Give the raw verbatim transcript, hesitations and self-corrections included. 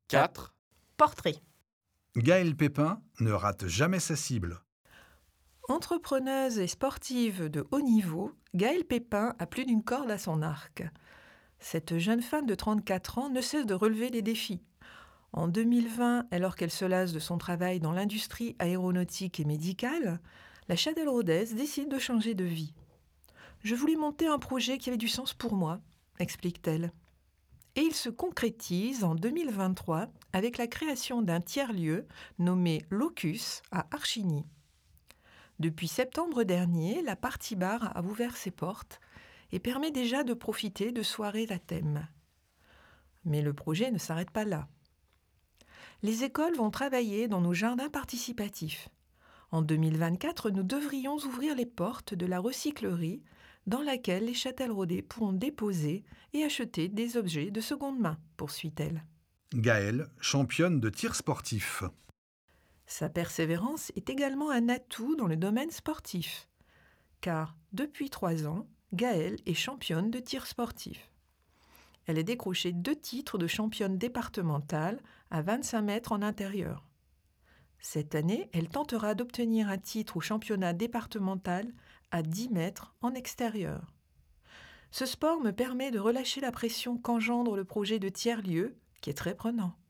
quatre. Portrait. Gaëlle Pépin ne rate jamais sa cible. Entrepreneuse et sportive de haut niveau, Gaëlle Pépin a plus d'une corde à son arc. Cette jeune femme de trente-quatre ans ne cesse de relever les défis. En deux mille vingt, alors qu'elle se lasse de son travail dans l'industrie aéronautique et médicale, la Châtelleraudaise décide de changer de vie. « Je voulais monter un projet qui avait du sens pour moi », explique-t-elle. Et il se concrétise en deux mille vingt-trois avec la création d'un tiers-lieu nommé Locus à Archigny. Depuis septembre dernier, la Party Bar a ouvert ses portes et permet déjà de profiter de soirées à thème. Mais le projet ne s'arrête pas là. Les écoles vont travailler dans nos jardins participatifs. En deux mille vingt-quatre, nous devrions ouvrir les portes de la recyclerie dans laquelle les Châtelleraudais pourront déposer et acheter des objets de seconde main, poursuit-elle. Gaëlle, championne de tir sportif. Sa persévérance est également un atout dans le domaine sportif, car depuis trois ans, Gaëlle est championne de tir sportif. Elle a décroché deux titres de championne départementale à vingt-cinq mètres en intérieur. Cette année, elle tentera d'obtenir un titre au championnat départemental à dix mètres en extérieur. Ce sport me permet de relâcher la pression qu'engendre le projet de tiers-lieu, qui est très prenant.